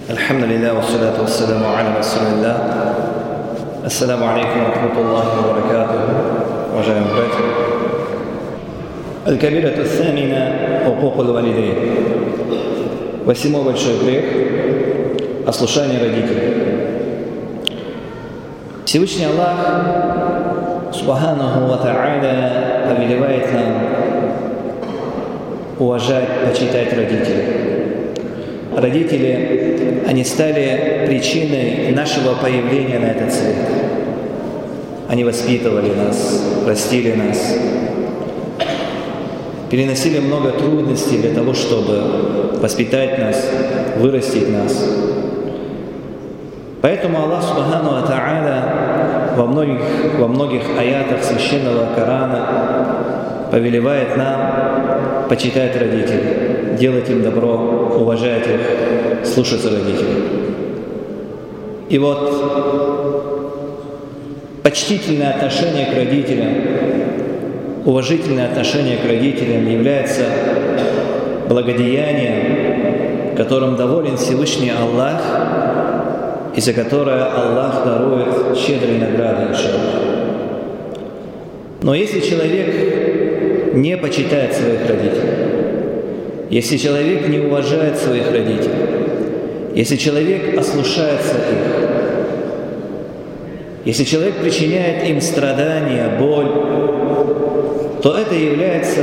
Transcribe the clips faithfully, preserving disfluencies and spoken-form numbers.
Альхамдулиллах, вассалату вассаламу аля расулиллах. Ассаламу алейкум ва рахматуллахи ва баракатуху. Уважаемые братья. Аль-кабирату ас-самина укукул валидейн. Восьмой большой грех – ослушание родителей. Всевышний Аллах, субханаху ва та'аля, повелевает нам уважать, почитать родителей. Родители, они стали причиной нашего появления на этот свет. Они воспитывали нас, растили нас, переносили много трудностей для того, чтобы воспитать нас, вырастить нас. Поэтому Аллах Субхану ва Тааля во многих, во многих аятах Священного Корана повелевает нам почитать родителей, делать им добро, уважать их, слушаться родителей. И вот почтительное отношение к родителям, уважительное отношение к родителям является благодеянием, которым доволен Всевышний Аллах, и за которое Аллах дарует щедрые награды, иншаллах. Но если человек не почитает своих родителей, если человек не уважает своих родителей, если человек ослушается их, если человек причиняет им страдания, боль, то это является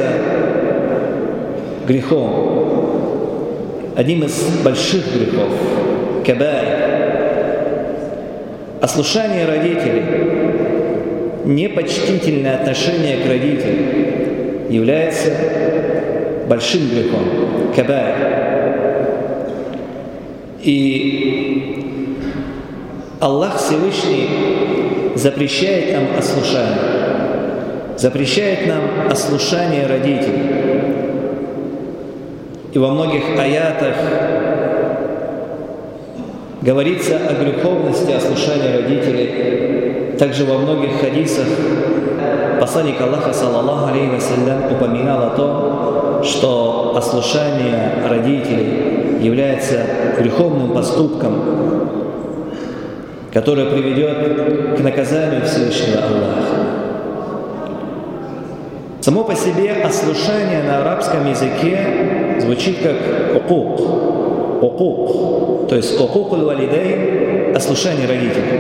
грехом, одним из больших грехов, кабаир. Ослушание родителей, непочтительное отношение к родителям является большим грехом, кабаир. И Аллах Всевышний запрещает нам ослушание, запрещает нам ослушание родителей. И во многих аятах говорится о греховности ослушания родителей. Также во многих хадисах посланник Аллаха, саллаллаху алейхи ва саллям, упоминал о том, что ослушание родителей является греховным поступком, который приведет к наказанию Всевышнего Аллаха. Само по себе ослушание на арабском языке звучит как укук. Укук, то есть укукул валидейн, ослушание родителей.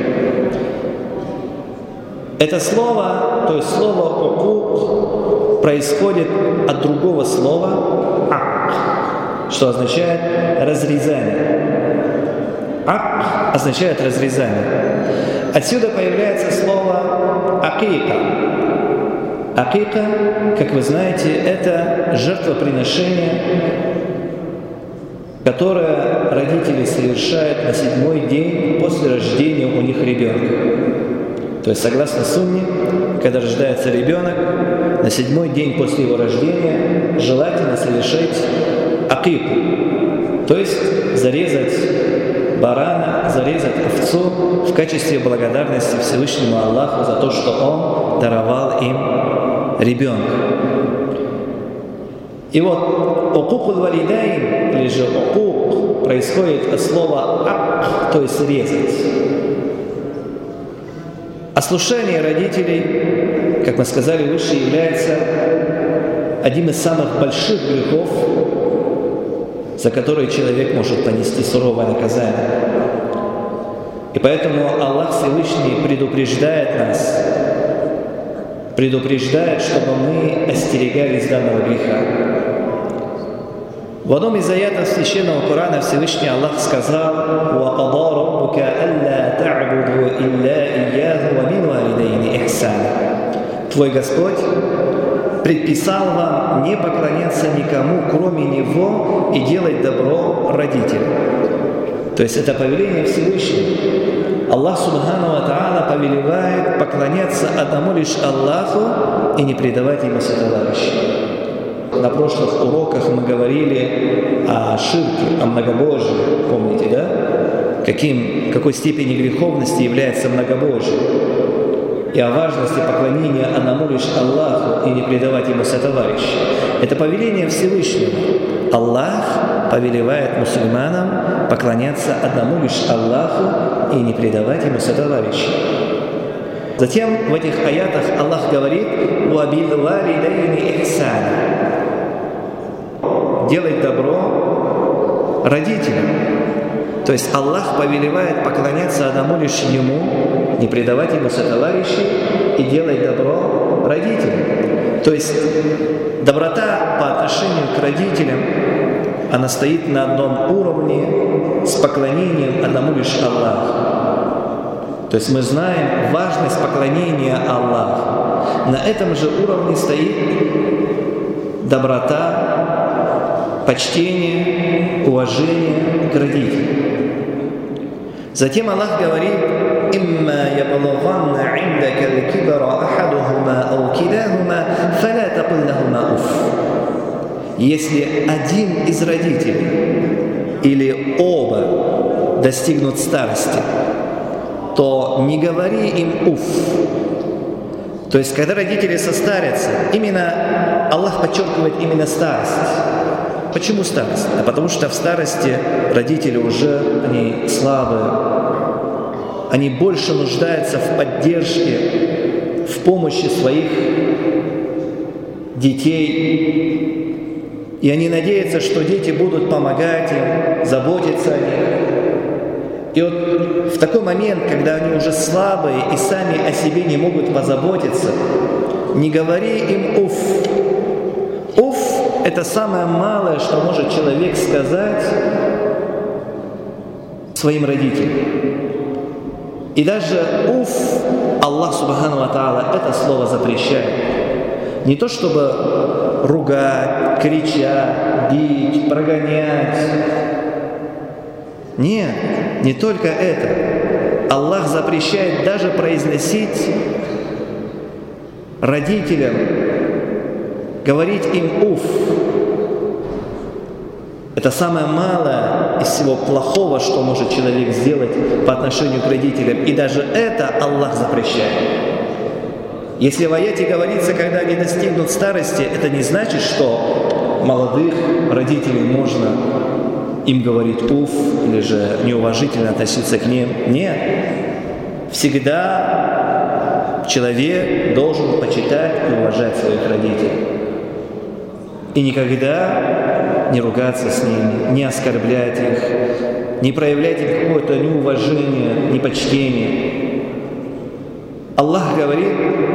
Это слово, то есть слово укук, происходит от другого слова ак, что означает разрезание. Ак означает разрезание. Отсюда появляется слово акика. Акика, как вы знаете, это жертвоприношение, которое родители совершают на седьмой день после рождения у них ребенка. То есть, согласно сунне, когда рождается ребенок, на седьмой день после его рождения желательно совершить акику, то есть зарезать барана, зарезать овцу в качестве благодарности Всевышнему Аллаху за то, что Он даровал им ребенка. И вот укукул валидайн, или же укук, происходит от слова ак, то есть резать. Ослушание родителей, как мы сказали выше, является одним из самых больших грехов, за который человек может понести суровое наказание. И поэтому Аллах Всевышний предупреждает нас, предупреждает, чтобы мы остерегались данного греха. В одном из аятов Священного Корана Всевышний Аллах сказал: «Вакада раббука алла та'буду илля ияху ва бил валидейни ихсана». Твой Господь предписал вам не поклоняться никому, кроме Него, и делать добро родителям. То есть это повеление Всевышнего. Аллах Субхану ва Тааля повелевает поклоняться одному лишь Аллаху и не предавать Ему сотоварищей. На прошлых уроках мы говорили о ширке, о многобожии, помните, да? Каким, какой степени греховности является многобожие. И о важности поклонения одному лишь Аллаху и не предавать Ему сотоварищей. Это повеление Всевышнего. Аллах повелевает мусульманам поклоняться одному лишь Аллаху и не предавать ему сотоварищей. Затем в этих аятах Аллах говорит: «Вабил валидайни ихсана» – делать добро родителям. То есть Аллах повелевает поклоняться одному лишь Ему, не предавать Ему сотоварищей и делать добро родителям. То есть доброта по отношению к родителям, она стоит на одном уровне с поклонением одному лишь Аллаху. То есть мы знаем важность поклонения Аллаху. На этом же уровне стоит доброта, почтение, уважение к родителям. Затем Аллах говорит: «Имма яблуганна индaka аль-кибара ахадухума ау килахума, фаля такул лахума уф». Если один из родителей или оба достигнут старости, то не говори им уф. То есть, когда родители состарятся, именно Аллах подчеркивает именно старость. Почему старость? А потому что в старости родители уже, они слабые, они больше нуждаются в поддержке, в помощи своих детей. И они надеются, что дети будут помогать им, заботиться о них. И вот в такой момент, когда они уже слабые и сами о себе не могут позаботиться, не говори им уф. Уф – это самое малое, что может человек сказать своим родителям. И даже уф Аллах Субхану ва Тааля это слово запрещает. Не то чтобы ругать, кричать, бить, прогонять. Нет, не только это. Аллах запрещает даже произносить родителям, говорить им уф. Это самое малое из всего плохого, что может человек сделать по отношению к родителям. И даже это Аллах запрещает. Если в аяте говорится, когда они достигнут старости, это не значит, что молодых родителей можно им говорить уф или же неуважительно относиться к ним. Нет. Всегда человек должен почитать и уважать своих родителей. И никогда не ругаться с ними, не оскорблять их, не проявлять им какое-то неуважение, непочтение. Аллах говорит: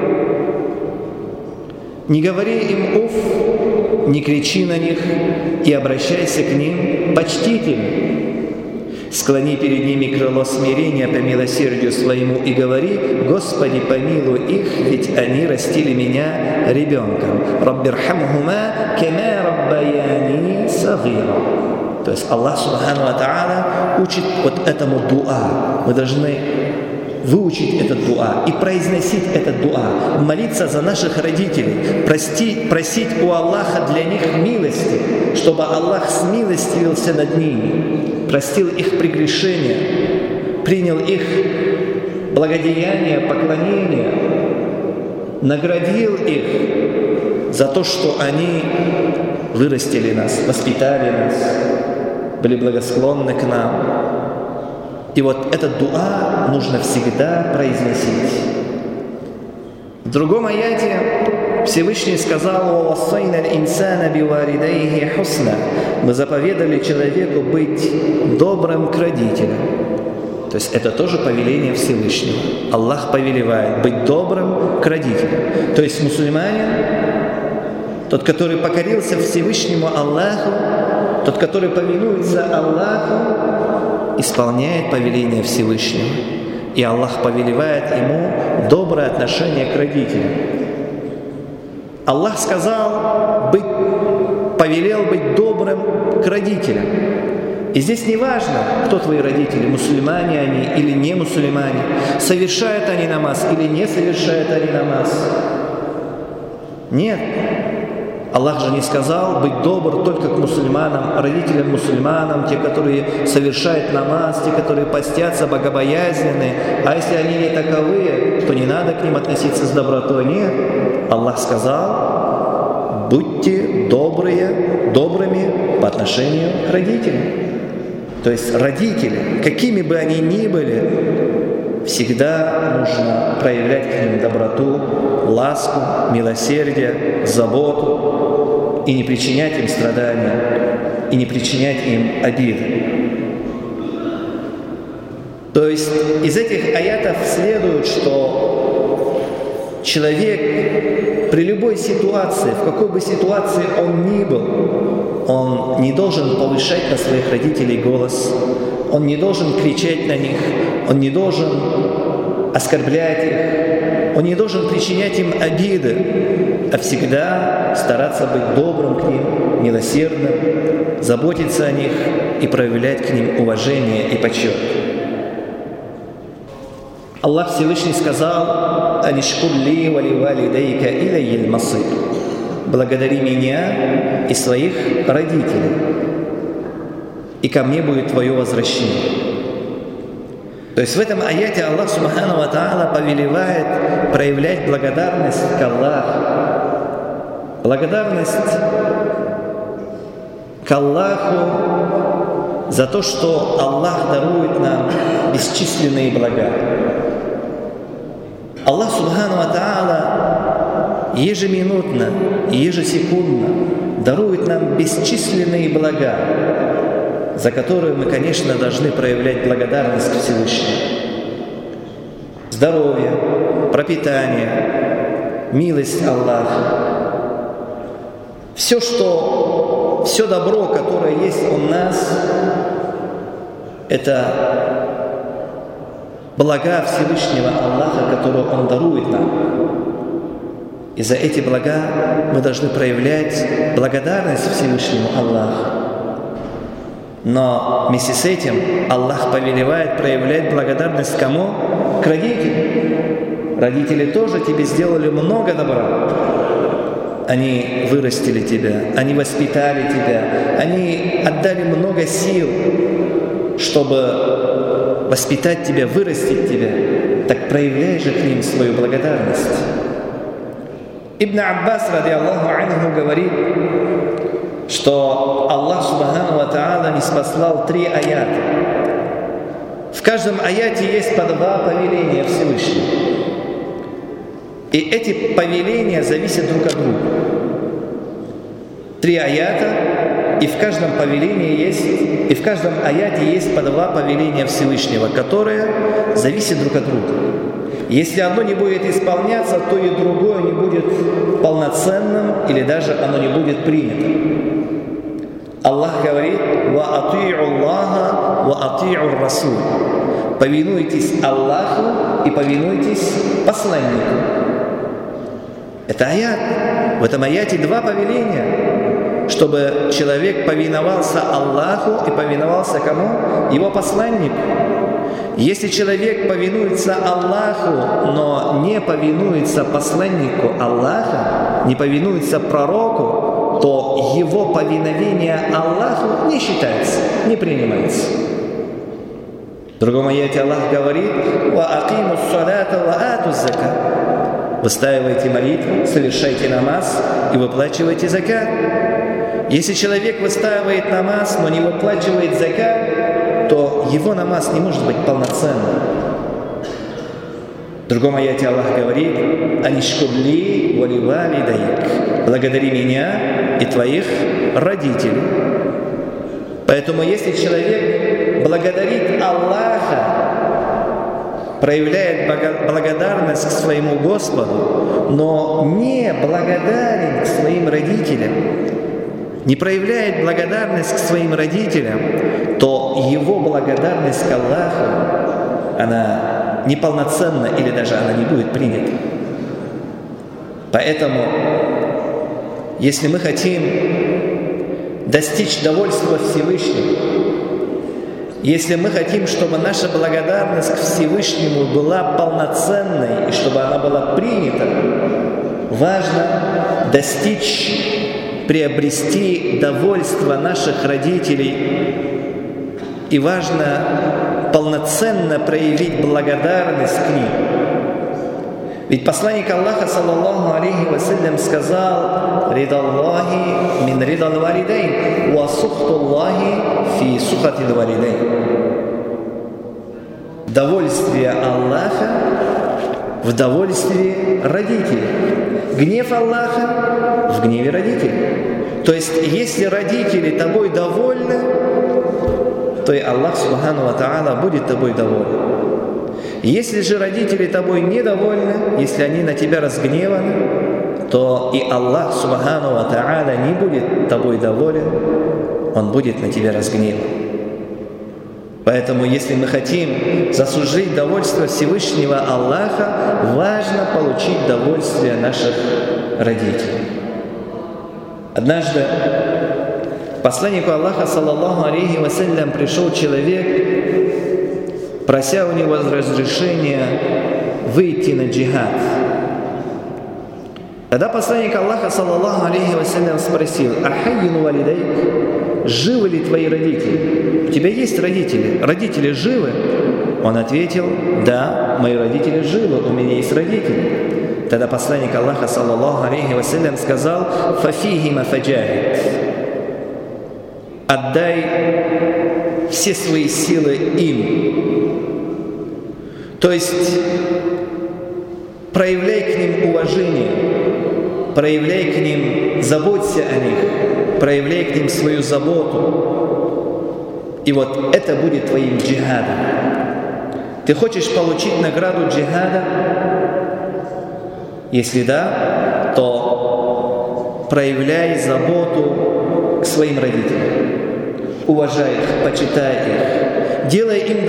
не говори им уф, не кричи на них и обращайся к ним почтительно. Склони перед ними крыло смирения по милосердию своему и говори: Господи, помилуй их, ведь они растили меня ребенком. Раббирхамхума кама раббаяни сагира. То есть Аллах Субхану ва Тааля учит вот этому дуа. Мы должны выучить этот дуа и произносить этот дуа, молиться за наших родителей, простить, просить у Аллаха для них милости, чтобы Аллах смилостивился над ними, простил их прегрешения, принял их благодеяние, поклонение, наградил их за то, что они вырастили нас, воспитали нас, были благосклонны к нам. И вот этот дуа нужно всегда произносить. В другом аяте Всевышний сказал: «Вассайна аль-инсана бивалидайхи хусна». Мы заповедали человеку быть добрым к родителям. То есть это тоже повеление Всевышнего. Аллах повелевает быть добрым к родителям. То есть мусульманин, тот, который покорился Всевышнему Аллаху, тот, который повинуется Аллаху, исполняет повеление Всевышнего. И Аллах повелевает ему доброе отношение к родителям. Аллах сказал, быть, повелел быть добрым к родителям. И здесь не важно, кто твои родители, мусульмане они или не мусульмане, совершают они намаз или не совершают они намаз. Нет. Аллах же не сказал быть добр только к мусульманам, родителям мусульманам, те, которые совершают намаз, те, которые постятся, богобоязненные. А если они не таковые, то не надо к ним относиться с добротой. Нет. Аллах сказал, будьте добрые, добрыми по отношению к родителям. То есть родители, какими бы они ни были, всегда нужно проявлять к ним доброту, ласку, милосердие, заботу и не причинять им страдания, и не причинять им обиды. То есть из этих аятов следует, что человек при любой ситуации, в какой бы ситуации он ни был, он не должен повышать на своих родителей голос, он не должен кричать на них, он не должен оскорблять их, он не должен причинять им обиды, а всегда стараться быть добрым к ним, милосердным, заботиться о них и проявлять к ним уважение и почет. Аллах Всевышний сказал: «Анишкур ли ва ли валидейка илайил масир». «Благодари меня и своих родителей, и ко мне будет твое возвращение». То есть в этом аяте Аллах Субхану ва Тааля повелевает проявлять благодарность к Аллаху. Благодарность к Аллаху за то, что Аллах дарует нам бесчисленные блага. Аллах Субхану ва Тааля ежеминутно и ежесекундно дарует нам бесчисленные блага, за которые мы, конечно, должны проявлять благодарность к Всевышнему. Здоровье, пропитание, милость Аллаха. Все, что, все добро, которое есть у нас, это блага Всевышнего Аллаха, которые Он дарует нам. И за эти блага мы должны проявлять благодарность Всевышнему Аллаху. Но вместе с этим Аллах повелевает проявлять благодарность кому? К родителям. Родители тоже тебе сделали много добра. Они вырастили тебя, они воспитали тебя, они отдали много сил, чтобы воспитать тебя, вырастить тебя. Так проявляй же к ним свою благодарность. Ибн Аббас, ради Аллаху анху, говорит, что Аллах Субхану ва Тааля ниспослал три аята. В каждом аяте есть по два повеления Всевышнего. И эти повеления зависят друг от друга. Три аята, и в каждом повелении есть, и в каждом аяте есть по два повеления Всевышнего, которые зависят друг от друга. Если одно не будет исполняться, то и другое не будет полноценным, или даже оно не будет принято. Аллах говорит: «Ва ати'у Аллаха, ва ати'у Расул». Повинуйтесь Аллаху и повинуйтесь посланнику. Это аят. В этом аяте два повеления, чтобы человек повиновался Аллаху и повиновался кому? Его посланнику. Если человек повинуется Аллаху, но не повинуется посланнику Аллаха, не повинуется пророку, то его повиновение Аллаху не считается, не принимается. В другом аяте Аллах говорит: «Ва акиму ссалата ва ату закат». Выстаивайте молитву, совершайте намаз и выплачивайте закат. Если человек выстаивает намаз, но не выплачивает закат, то его намаз не может быть полноценным. В другом аяте Аллах говорит: «Анишкур ли ва ли валидейк». Благодари меня и твоих родителей. Поэтому если человек благодарит Аллаха, проявляет благодарность к своему Господу, но не благодарен к своим родителям, не проявляет благодарность к своим родителям, то его благодарность к Аллаху, она неполноценна или даже она не будет принята. Поэтому, если мы хотим достичь довольства Всевышнего, если мы хотим, чтобы наша благодарность к Всевышнему была полноценной и чтобы она была принята, важно достичь, приобрести довольство наших родителей, и важно полноценно проявить благодарность к ним. Ведь посланник Аллаха, саллаллаху алейхи вассалям, сказал: «Ридаллахи мин ридал валидейн, ва сухтуллахи фи сухатил валидейн». Довольствие Аллаха в довольстве родителей. Гнев Аллаха в гневе родителей. То есть, если родители тобой довольны, то и Аллах, субхану ва тааля, будет тобой доволен. Если же родители тобой недовольны, если они на тебя разгневаны, то и Аллах, субхану ва тааля, не будет тобой доволен, Он будет на тебя разгневан. Поэтому, если мы хотим заслужить довольство Всевышнего Аллаха, важно получить довольствие наших родителей. Однажды к посланнику Аллаха, саллаллаху алейхи вассалям, пришел человек, прося у него разрешения выйти на джихад. Тогда посланник Аллаха, саллаллаху алейхи вассалям, спросил: «Ахайюн валидайк?» Живы ли твои родители? У тебя есть родители? Родители живы? Он ответил: да, мои родители живы, у меня есть родители. Тогда посланник Аллаха, саллаллаху алейхи вассалям, сказал: «Фафихима фаджахид». Отдай все свои силы им. То есть проявляй к ним уважение, проявляй к ним, заботься о них, проявляй к ним свою заботу. И вот это будет твоим джихадом. Ты хочешь получить награду джихада? Если да, то проявляй заботу к своим родителям. Уважай их, почитай их, делай им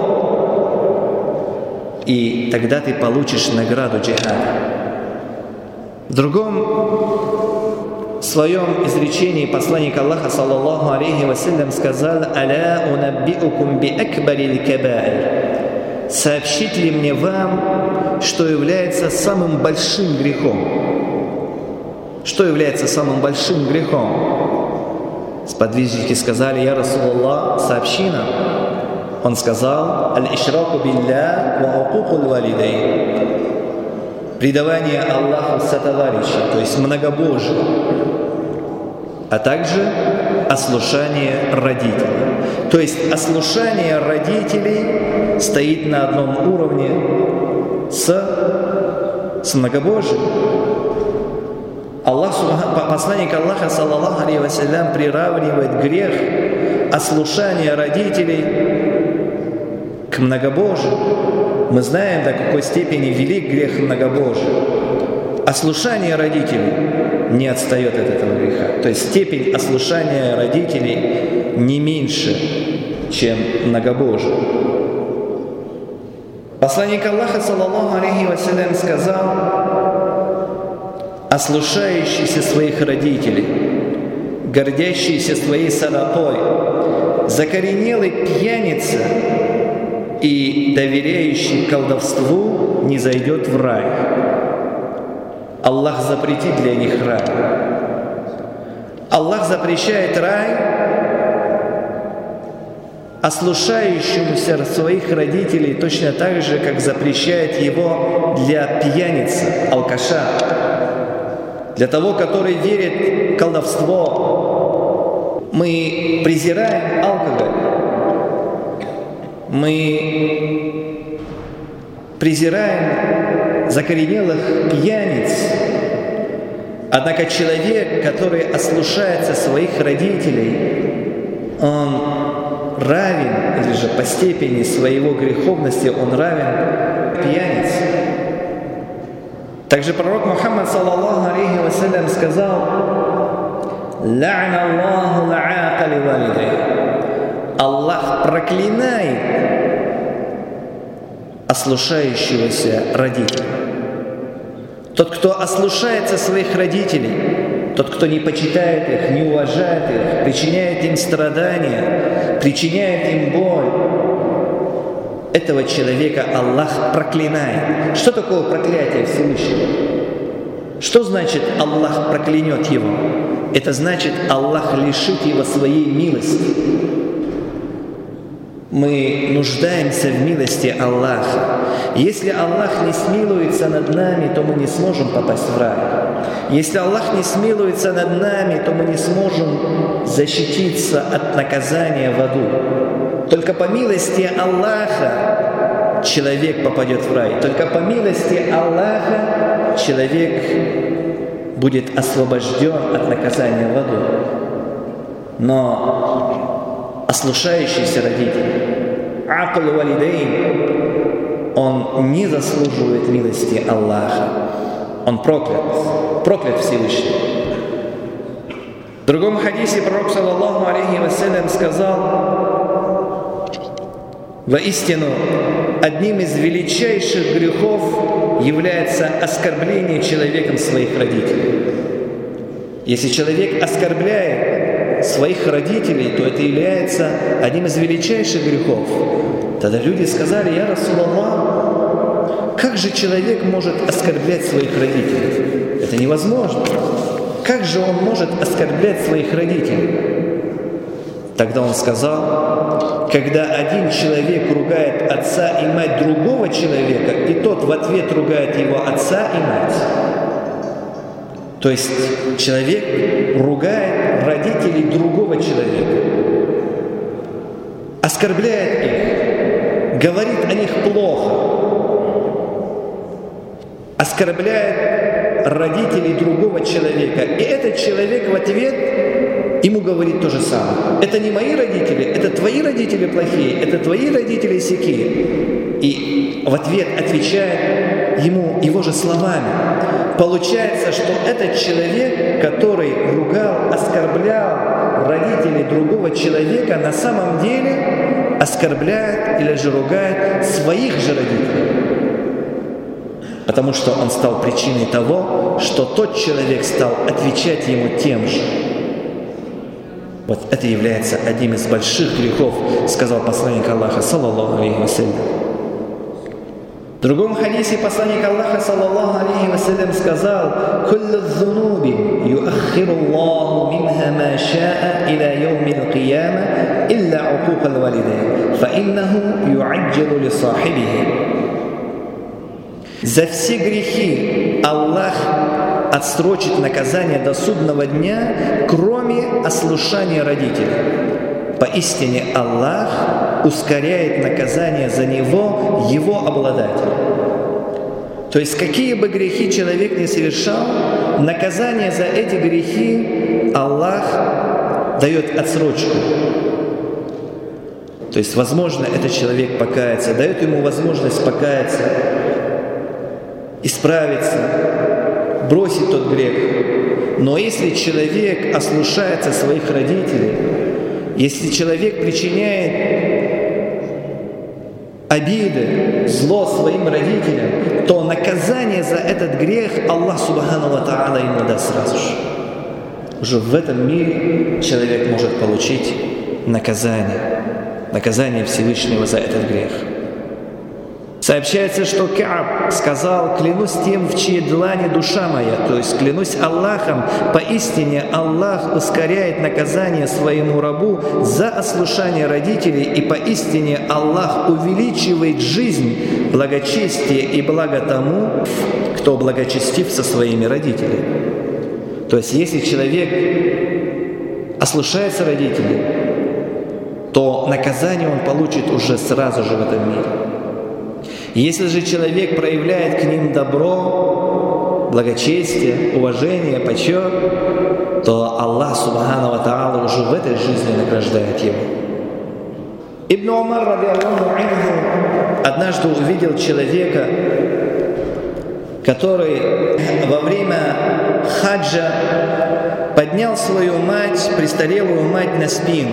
добро. И тогда ты получишь награду джихада. В другом в своем изречении посланник Аллаха, саллаллаху алейхи вассалям, сказал: «Аля унаббиукум би акбарил кабаир». Сообщить ли мне вам, что является самым большим грехом? Что является самым большим грехом? Сподвижники сказали: «Я Расулаллах, сообщи нам». Он сказал: «Аль-ишраку билля ва укукул валидейн». Предавание Аллаху сотоварища, то есть многобожие, а также ослушание родителей. То есть ослушание родителей стоит на одном уровне с, с многобожием. Аллах, посланник Аллаха, саллаллаху алейхи вассалям, приравнивает грех ослушания родителей к многобожию. Мы знаем, до какой степени велик грех многобожия. Ослушание родителей не отстает от этого греха. То есть степень ослушания родителей не меньше, чем многобожие. Посланник Аллаха, саллаллаху алейхи вассалям, сказал: ослушающийся своих родителей, гордящийся своей садатой, закоренелый пьяница и доверяющий колдовству не зайдет в рай. Аллах запретит для них рай. Аллах запрещает рай ослушающемуся своих родителей точно так же, как запрещает его для пьяницы, алкаша, для того, который верит в колдовство. Мы презираем алкоголь. Мы презираем закоренелых пьяниц. Однако человек, который ослушается своих родителей, он равен, или же по степени своего греховности, он равен пьянице. Также пророк Мухаммад, саллаллаху алейхи вассалям, сказал: «Ла'на Аллаху ла'акали валидей». Аллах проклинает ослушающегося родителя. Тот, кто ослушается своих родителей, тот, кто не почитает их, не уважает их, причиняет им страдания, причиняет им боль, этого человека Аллах проклинает. Что такое проклятие Всевышнего? Что значит Аллах проклянет его? Это значит, Аллах лишит его своей милости. мы нуждаемся в милости Аллаха. Если Аллах не смилуется над нами, то мы не сможем попасть в рай. Если Аллах не смилуется над нами, то мы не сможем защититься от наказания в аду. Только по милости Аллаха человек попадет в рай. Только по милости Аллаха человек будет освобожден от наказания в аду. Но ослушающийся родитель, акл валидейн, он не заслуживает милости Аллаха. Он проклят, проклят Всевышний. В другом хадисе пророк, саллаллаху алейхи вассалям, сказал: воистину, одним из величайших грехов является оскорбление человеком своих родителей. Если человек оскорбляет своих родителей, то это является одним из величайших грехов. Тогда люди сказали: я Расулаллах, как же человек может оскорблять своих родителей? Это невозможно. Как же он может оскорблять своих родителей? Тогда он сказал: когда один человек ругает отца и мать другого человека, и тот в ответ ругает его отца и мать. То есть человек ругает родителей другого человека, оскорбляет их, говорит о них плохо, оскорбляет родителей другого человека. И этот человек в ответ ему говорит то же самое. Это не мои родители, это твои родители плохие, это твои родители сякие. И в ответ отвечает ему его же словами. Получается, что этот человек, который ругал, оскорблял родителей другого человека, на самом деле оскорбляет или же ругает своих же родителей. Потому что он стал причиной того, что тот человек стал отвечать ему тем же. Вот это является одним из больших грехов, сказал посланник Аллаха, саллаллаху алейхи вассалям. В другом хадисе посланник Аллаха, саллаллаху алейхи вассалям, сказал: «Куллу зунуби юаххиру Аллаху минха ма ша'a иля йоумил кияма илля укукал валидейн, фа иннаху юаджилу ли сахибихи». За все грехи Аллах отсрочит наказание до судного дня, кроме ослушания родителей. Поистине Аллах ускоряет наказание за него его обладатель. То есть какие бы грехи человек не совершал, наказание за эти грехи Аллах дает отсрочку. То есть, возможно, этот человек покается, дает ему возможность покаяться, исправиться, бросить тот грех. Но если человек ослушается своих родителей, если человек причиняет обиды, зло своим родителям, то наказание за этот грех Аллах Субхану ва Тааля ему даст сразу же. Уже в этом мире человек может получить наказание, наказание Всевышнего за этот грех. Сообщается, что Кааб сказал: «Клянусь тем, в чьей длани душа моя», то есть клянусь Аллахом, поистине Аллах ускоряет наказание своему рабу за ослушание родителей, и поистине Аллах увеличивает жизнь, благочестие и благо тому, кто благочестив со своими родителями. То есть, если человек ослушается родителей, то наказание он получит уже сразу же в этом мире. Если же человек проявляет к ним добро, благочестие, уважение, почет, то Аллах Субхану ва Тааля уже в этой жизни награждает его. Ибн Умар, радиаллаху анху, однажды увидел человека, который во время хаджа поднял свою мать, престарелую мать, на спину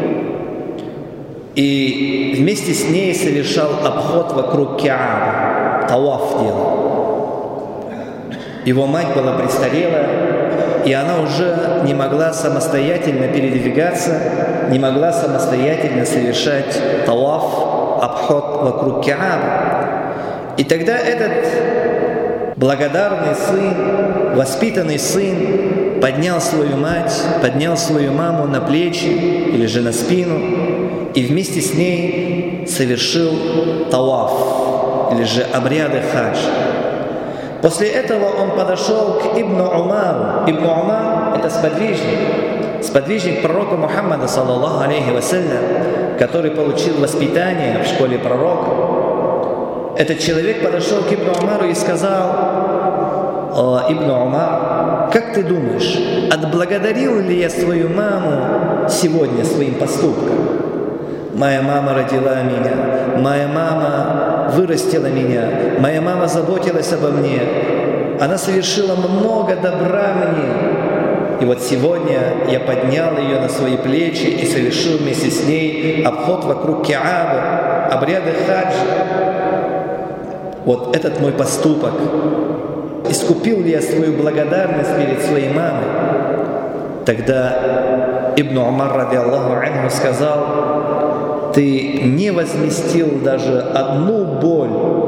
и вместе с ней совершал обход вокруг Каабы, таваф делал. Его мать была престарелая, и она уже не могла самостоятельно передвигаться, не могла самостоятельно совершать таваф, обход вокруг Каабы. И тогда этот благодарный сын, воспитанный сын поднял свою мать, поднял свою маму на плечи или же на спину и вместе с ней совершил таваф, или же обряды хадж. После этого он подошел к Ибну Умару. Ибн Умар – это сподвижник, сподвижник пророка Мухаммада, саллаллаху алейхи вассалям, который получил воспитание в школе пророка. Этот человек подошел к Ибну Умару и сказал: «Ибн Умар, как ты думаешь, отблагодарил ли я свою маму сегодня своим поступком? Моя мама родила меня, моя мама вырастила меня, моя мама заботилась обо мне, она совершила много добра мне. И вот сегодня я поднял ее на свои плечи и совершил вместе с ней обход вокруг Каабы, обряды хаджа. Вот этот мой поступок. Искупил ли я свою благодарность перед своей мамой?» Тогда Ибн Умар, ради Аллаху анху, сказал: «Ты не возместил даже одну боль,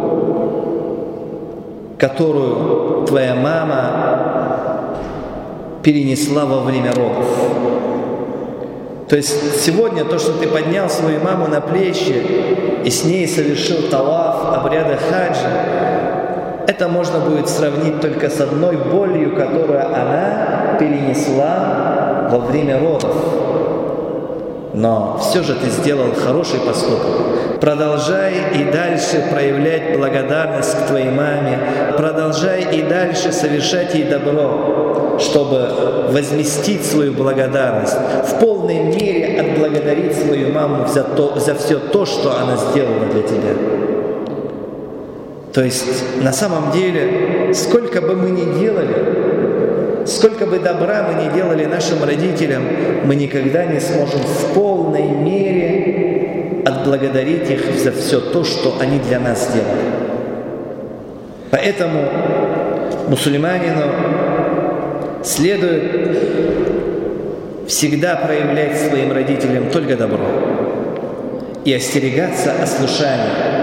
которую твоя мама перенесла во время родов». То есть сегодня то, что ты поднял свою маму на плечи и с ней совершил таваф, обряды хаджа, это можно будет сравнить только с одной болью, которую она перенесла во время родов. Но все же ты сделал хороший поступок. Продолжай и дальше проявлять благодарность к твоей маме. Продолжай и дальше совершать ей добро, чтобы возместить свою благодарность, в полной мере отблагодарить свою маму за, то, за все то, что она сделала для тебя. То есть, на самом деле, сколько бы мы ни делали, сколько бы добра мы ни делали нашим родителям, мы никогда не сможем в полной мере отблагодарить их за все то, что они для нас сделали. Поэтому мусульманину следует всегда проявлять своим родителям только добро и остерегаться ослушания.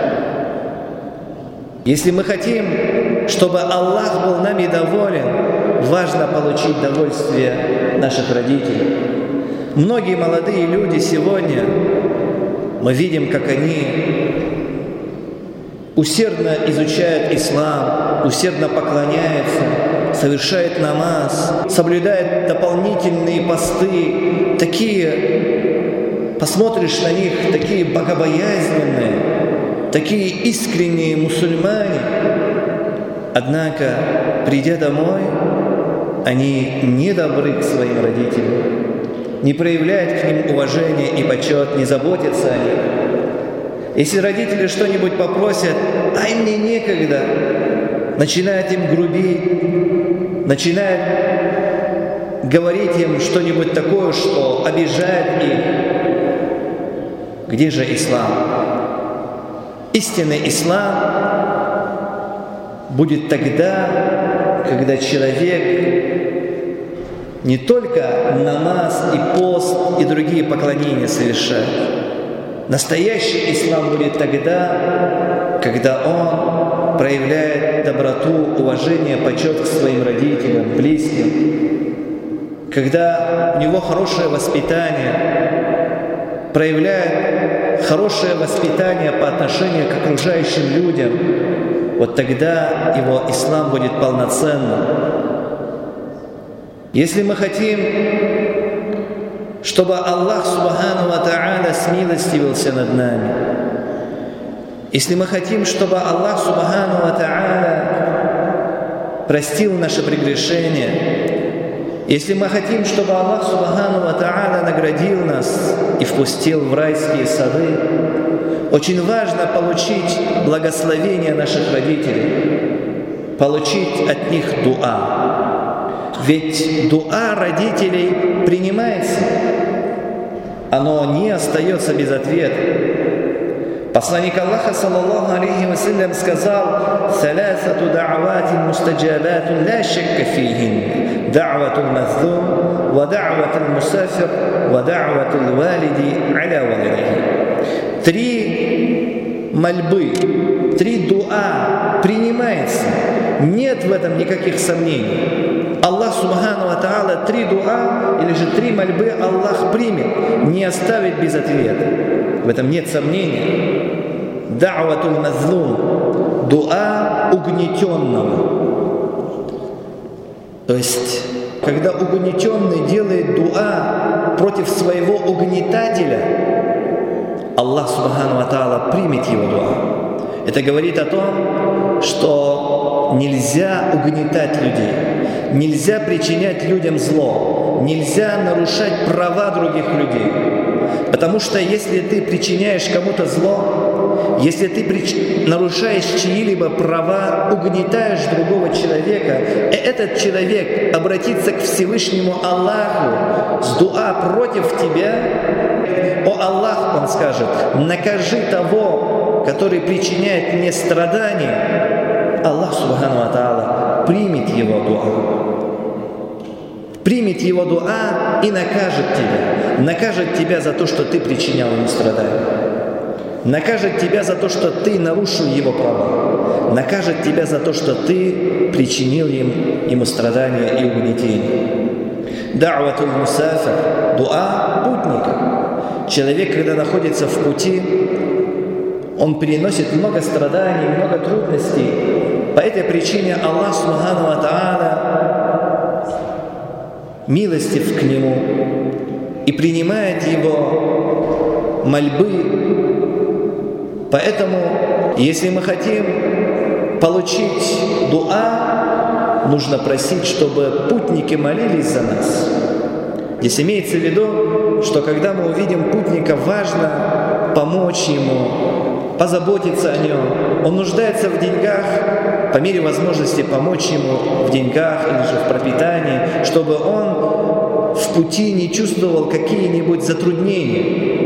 Если мы хотим, чтобы Аллах был нами доволен, важно получить довольствие наших родителей. Многие молодые люди сегодня, мы видим, как они усердно изучают ислам, усердно поклоняются, совершают намаз, соблюдают дополнительные посты, такие, посмотришь на них, такие богобоязненные, такие искренние мусульмане. Однако, придя домой, они не добры к своим родителям, не проявляют к ним уважения и почет, не заботятся о них. Если родители что-нибудь попросят, ай, мне некогда, начинают им грубить, начинают говорить им что-нибудь такое, что обижает их. Где же ислам? Истинный ислам будет тогда, когда человек не только намаз и пост и другие поклонения совершает. Настоящий ислам будет тогда, когда он проявляет доброту, уважение, почет к своим родителям, близким, когда у него хорошее воспитание, проявляет хорошее воспитание по отношению к окружающим людям, вот тогда его ислам будет полноценным. Если мы хотим, чтобы Аллах Субхану ва Тааля смилостивился над нами, если мы хотим, чтобы Аллах Субхану ва Тааля простил наши прегрешения, если мы хотим, чтобы Аллах Субхану ва Тааля наградил нас и впустил в райские сады, очень важно получить благословение наших родителей, получить от них дуа. Ведь дуа родителей принимается, оно не остается без ответа. Посланник Аллаха, саллаллаху алейхи вассалям, сказал: «Салясату да'ватин мустаджабатун ла шакка фихин, да'ватул мазлум, ва да'ватул мусафир, ва да'ватул валиди аля валидихи». Три мольбы, три дуа принимается, нет в этом никаких сомнений. Аллах Субхану ва Тааля три дуа или же три мольбы Аллах примет, не оставит без ответа. в этом нет сомнения. Да'ватуль мазлум, дуа угнетенного. То есть, когда угнетенный делает дуа против своего угнетателя, Аллах Субхану ва Тааля примет его дуа. Это говорит о том, что нельзя угнетать людей, нельзя причинять людям зло, нельзя нарушать права других людей. Потому что если ты причиняешь кому-то зло, если ты прич... нарушаешь чьи-либо права, угнетаешь другого человека, и этот человек обратится к Всевышнему Аллаху с дуа против тебя, о Аллах, он скажет, накажи того, который причиняет мне страдания, Аллах Субхану ва Тааля примет его дуа. Примет его дуа и накажет тебя. Накажет тебя за то, что ты причинял ему страдания. Накажет тебя за то, что ты нарушил его права. Накажет тебя за то, что ты причинил им, ему страдания и угнетения. Да'ватуль мусафир, дуа путника. Человек, когда находится в пути, он переносит много страданий, много трудностей. По этой причине Аллах Субхану ва Тааля милостив к нему и принимает его мольбы. Поэтому, если мы хотим получить дуа, нужно просить, чтобы путники молились за нас. Здесь имеется в виду, что когда мы увидим путника, важно помочь ему, позаботиться о нем. Он нуждается в деньгах, по мере возможности помочь ему в деньгах или же в пропитании, чтобы он в пути не чувствовал какие-нибудь затруднения.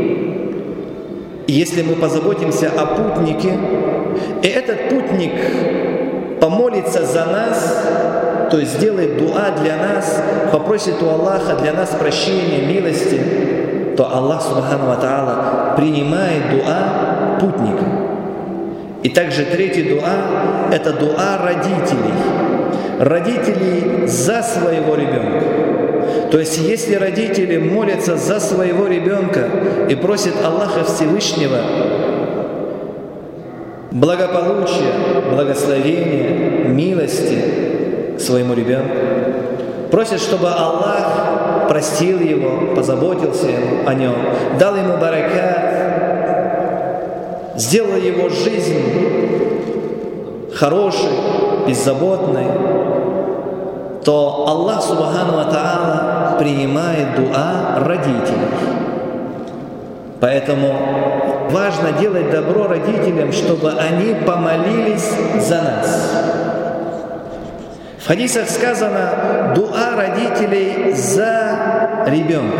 И если мы позаботимся о путнике, и этот путник помолится за нас, то есть сделает дуа для нас, попросит у Аллаха для нас прощения, милости, то Аллах Субхану ва Тааля принимает дуа путника. И также третий дуа – это дуа родителей. Родителей за своего ребенка. То есть, если родители молятся за своего ребенка и просят Аллаха Всевышнего благополучия, благословения, милости своему ребенку, просят, чтобы Аллах простил его, позаботился о нем, дал ему баракат, сделал его жизнь хорошей, беззаботной, то Аллах Субхану ва Тааля принимает дуа родителей. Поэтому важно делать добро родителям, чтобы они помолились за нас. В хадисах сказано дуа родителей за ребенка.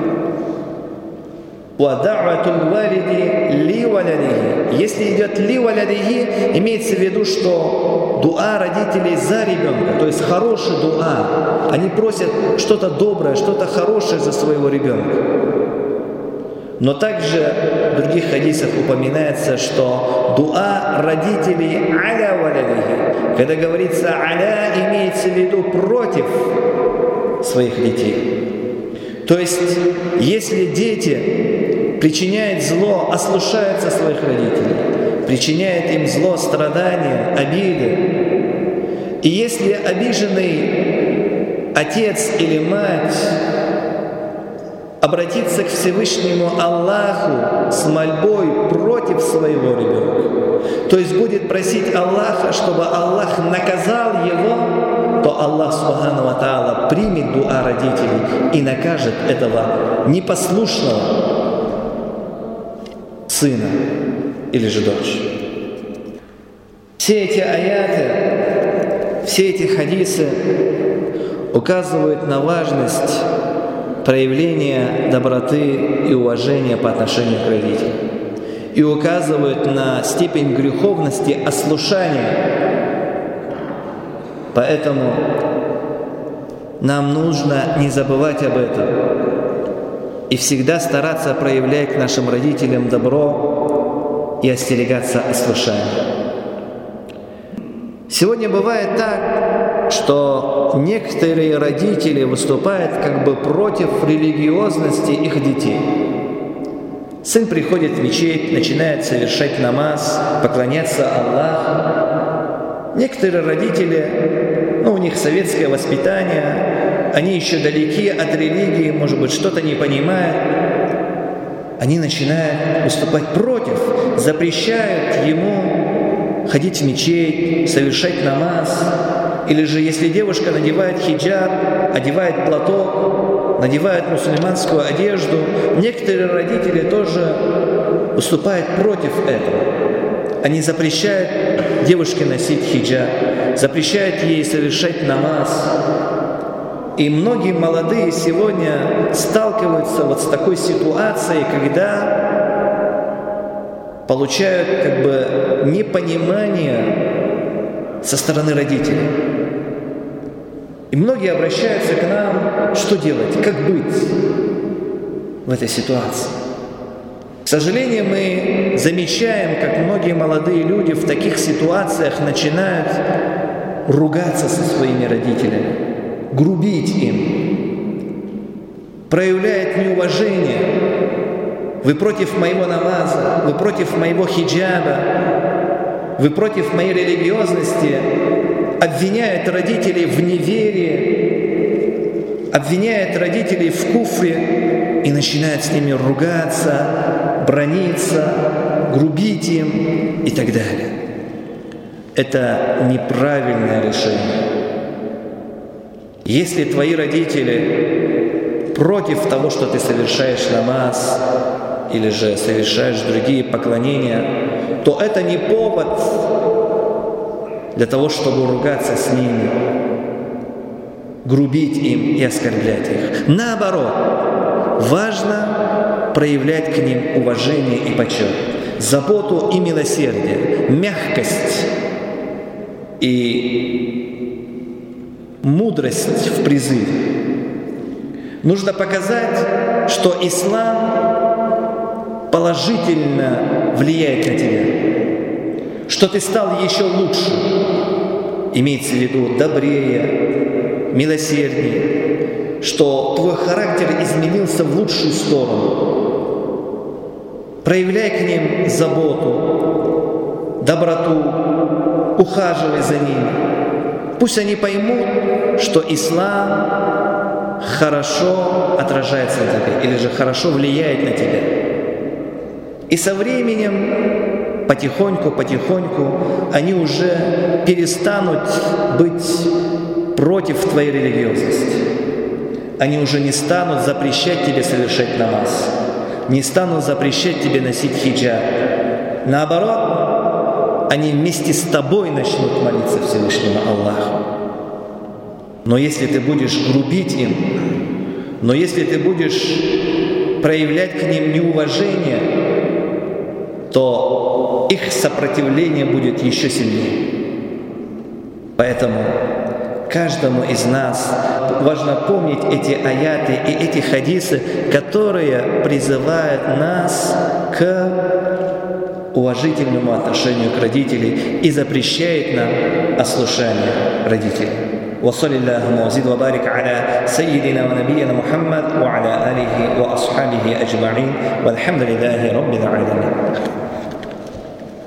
Если идет ли валядихи, имеется в виду, что дуа родителей за ребенка, то есть хороший дуа, они просят что-то доброе, что-то хорошее за своего ребенка. Но также в других хадисах упоминается, что дуа родителей аля валядихи, когда говорится аля, имеется в виду против своих детей. То есть, если дети причиняют зло, ослушаются своих родителей, причиняют им зло, страдания, обиды, и если обиженный отец или мать обратиться к Всевышнему Аллаху с мольбой против своего ребенка, то есть будет просить Аллаха, чтобы Аллах наказал его, то Аллах Субхану ва Тааля примет дуа родителей и накажет этого непослушного сына или же дочь. Все эти аяты, все эти хадисы указывают на важность проявления доброты и уважения по отношению к родителям и указывают на степень греховности ослушания. Поэтому нам нужно не забывать об этом и всегда стараться проявлять к нашим родителям добро и остерегаться ослушания. Сегодня бывает так, что некоторые родители выступают как бы против религиозности их детей. Сын приходит в мечеть, начинает совершать намаз, поклоняться Аллаху. Некоторые родители, ну, у них советское воспитание, они еще далеки от религии, может быть, что-то не понимают. Они начинают выступать против, запрещают ему ходить в мечеть, совершать намаз. Или же, если девушка надевает хиджаб, одевает платок, надевает мусульманскую одежду, некоторые родители тоже выступают против этого. Они запрещают девушке носить хиджаб, запрещают ей совершать намаз. И многие молодые сегодня сталкиваются вот с такой ситуацией, когда получают как бы непонимание со стороны родителей. И многие обращаются к нам, что делать, как быть в этой ситуации. К сожалению, мы замечаем, как многие молодые люди в таких ситуациях начинают ругаться со своими родителями, грубить им, проявляют неуважение. Вы против моего намаза, вы против моего хиджаба, вы против моей религиозности, обвиняют родителей в неверии, обвиняют родителей в куфре и начинают с ними ругаться, браниться, грубить им и так далее. Это неправильное решение. Если твои родители против того, что ты совершаешь намаз или же совершаешь другие поклонения, то это не повод для того, чтобы ругаться с ними, грубить им и оскорблять их. Наоборот, важно проявлять к ним уважение и почет, заботу и милосердие, мягкость и мудрость в призыве. Нужно показать, что ислам положительно влияет на тебя, что ты стал еще лучше, имеется в виду добрее, милосерднее, что твой характер изменился в лучшую сторону. Проявляй к ним заботу, доброту, ухаживай за ними. Пусть они поймут, что ислам хорошо отражается на тебе, или же хорошо влияет на тебя. И со временем, потихоньку-потихоньку, они уже перестанут быть против твоей религиозности. Они уже не станут запрещать тебе совершать намаз, не станут запрещать тебе носить хиджаб. Наоборот, они вместе с тобой начнут молиться Всевышнему Аллаху. Но если ты будешь грубить им, но если ты будешь проявлять к ним неуважение, то их сопротивление будет еще сильнее. Поэтому каждому из нас важно помнить эти аяты и эти хадисы, которые призывают нас к уважительному отношению к родителям и запрещает нам ослушание родителей. وصل اللهم وزد وبارك على سيدنا ونبينا محمد وعلى آله وأصحابه أجمعين والحمد لله رب العالمين.